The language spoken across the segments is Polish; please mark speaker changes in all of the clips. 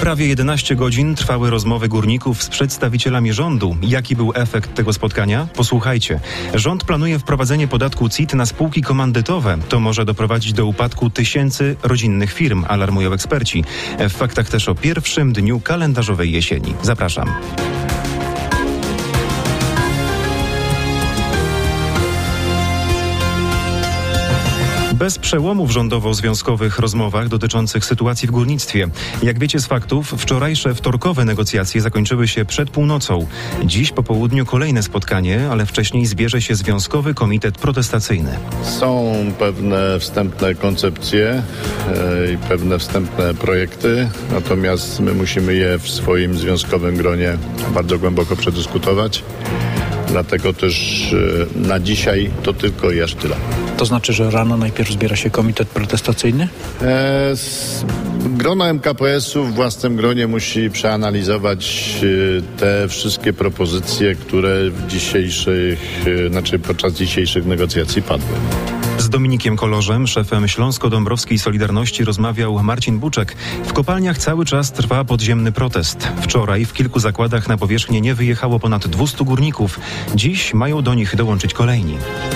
Speaker 1: Prawie 11 godzin trwały rozmowy górników z przedstawicielami rządu. Jaki był efekt tego spotkania? Posłuchajcie. Rząd planuje wprowadzenie podatku CIT na spółki komandytowe. To może doprowadzić do upadku tysięcy rodzinnych firm, alarmują eksperci. W faktach też o pierwszym dniu kalendarzowej jesieni. Zapraszam. Bez przełomu w rządowo-związkowych rozmowach dotyczących sytuacji w górnictwie. Jak wiecie z faktów, wczorajsze wtorkowe negocjacje zakończyły się przed północą. Dziś po południu kolejne spotkanie, ale wcześniej zbierze się Związkowy Komitet Protestacyjny.
Speaker 2: Są pewne wstępne koncepcje i pewne wstępne projekty, natomiast my musimy je w swoim związkowym gronie bardzo głęboko przedyskutować. Dlatego też na dzisiaj to tylko i aż tyle.
Speaker 3: To znaczy, że rano najpierw zbiera się komitet protestacyjny?
Speaker 2: Grono MKPS-u w własnym gronie musi przeanalizować te wszystkie propozycje, które podczas dzisiejszych negocjacji padły.
Speaker 1: Z Dominikiem Kolorzem, szefem Śląsko-Dąbrowskiej Solidarności, rozmawiał Marcin Buczek. W kopalniach cały czas trwa podziemny protest. Wczoraj w kilku zakładach na powierzchnię nie wyjechało ponad 200 górników. Dziś mają do nich dołączyć kolejni.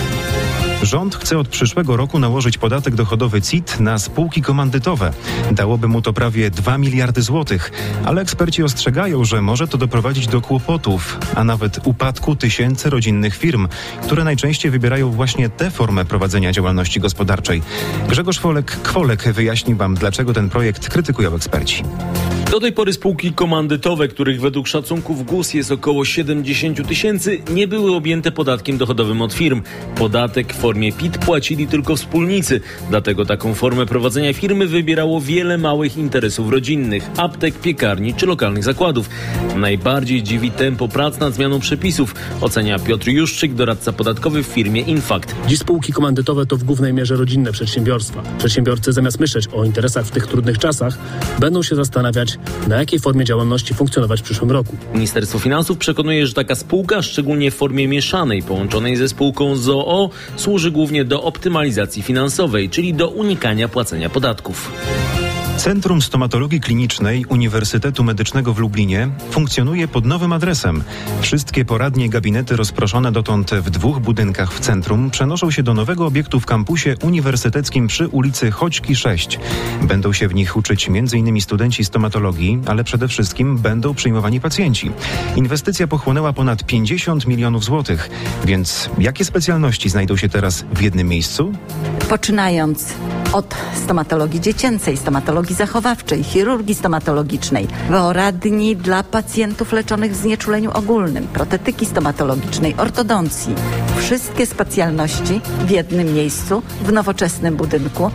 Speaker 1: Rząd chce od przyszłego roku nałożyć podatek dochodowy CIT na spółki komandytowe. Dałoby mu to prawie 2 miliardy złotych, ale eksperci ostrzegają, że może to doprowadzić do kłopotów, a nawet upadku tysięcy rodzinnych firm, które najczęściej wybierają właśnie tę formę prowadzenia działalności gospodarczej. Grzegorz Kwolek wyjaśni wam, dlaczego ten projekt krytykują eksperci.
Speaker 4: Do tej pory spółki komandytowe, których według szacunków GUS jest około 70 tysięcy, nie były objęte podatkiem dochodowym od firm. Podatek w formie PIT płacili tylko wspólnicy. Dlatego taką formę prowadzenia firmy wybierało wiele małych interesów rodzinnych, aptek, piekarni czy lokalnych zakładów. Najbardziej dziwi tempo prac nad zmianą przepisów, ocenia Piotr Juszczyk, doradca podatkowy w firmie Infact.
Speaker 5: Dziś spółki komandytowe to w głównej mierze rodzinne przedsiębiorstwa. Przedsiębiorcy zamiast myśleć o interesach w tych trudnych czasach, będą się zastanawiać, na jakiej formie działalności funkcjonować w przyszłym roku.
Speaker 4: Ministerstwo Finansów przekonuje, że taka spółka, szczególnie w formie mieszanej, połączonej ze spółką z o.o., służy głównie do optymalizacji finansowej, czyli do unikania płacenia podatków.
Speaker 1: Centrum Stomatologii Klinicznej Uniwersytetu Medycznego w Lublinie funkcjonuje pod nowym adresem. Wszystkie poradnie i gabinety rozproszone dotąd w 2 budynkach w centrum przenoszą się do nowego obiektu w kampusie uniwersyteckim przy ulicy Choćki 6. Będą się w nich uczyć m.in. studenci stomatologii, ale przede wszystkim będą przyjmowani pacjenci. Inwestycja pochłonęła ponad 50 milionów złotych. Więc jakie specjalności znajdą się teraz w jednym miejscu?
Speaker 6: Poczynając od stomatologii dziecięcej, stomatologii zachowawczej, chirurgii stomatologicznej, poradni dla pacjentów leczonych w znieczuleniu ogólnym, protetyki stomatologicznej, ortodoncji. Wszystkie specjalności w jednym miejscu, w nowoczesnym budynku,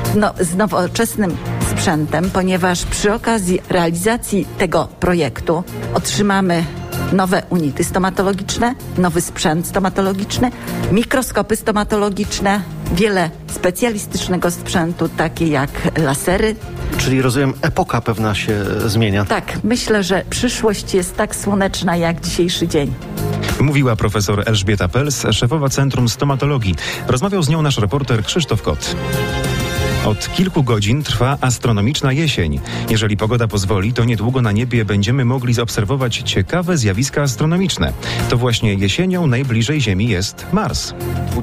Speaker 6: z nowoczesnym sprzętem, ponieważ przy okazji realizacji tego projektu otrzymamy nowe unity stomatologiczne, nowy sprzęt stomatologiczny, mikroskopy stomatologiczne, wiele specjalistycznego sprzętu, takie jak lasery.
Speaker 7: Czyli rozumiem, epoka pewna się zmienia.
Speaker 6: Tak, myślę, że przyszłość jest tak słoneczna jak dzisiejszy dzień.
Speaker 1: Mówiła profesor Elżbieta Pels, szefowa Centrum Stomatologii. Rozmawiał z nią nasz reporter Krzysztof Kot. Od kilku godzin trwa astronomiczna jesień. Jeżeli pogoda pozwoli, to niedługo na niebie będziemy mogli zaobserwować ciekawe zjawiska astronomiczne. To właśnie jesienią najbliżej Ziemi jest Mars.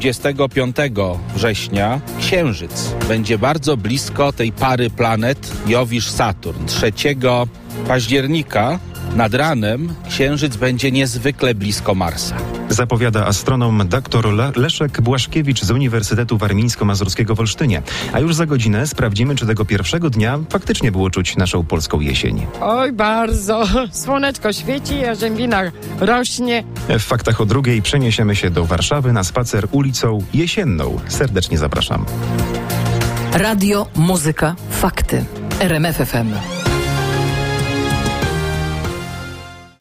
Speaker 8: 25 września Księżyc będzie bardzo blisko tej pary planet Jowisz-Saturn. 3 października nad ranem Księżyc będzie niezwykle blisko Marsa.
Speaker 1: Zapowiada astronom dr Leszek Błaszkiewicz z Uniwersytetu Warmińsko-Mazurskiego w Olsztynie. A już za godzinę sprawdzimy, czy tego pierwszego dnia faktycznie było czuć naszą polską jesień.
Speaker 9: Oj, bardzo. Słoneczko świeci, jarzębina rośnie.
Speaker 1: W faktach o 2:00 przeniesiemy się do Warszawy na spacer ulicą Jesienną. Serdecznie zapraszam.
Speaker 10: Radio, muzyka, fakty. RMF FM.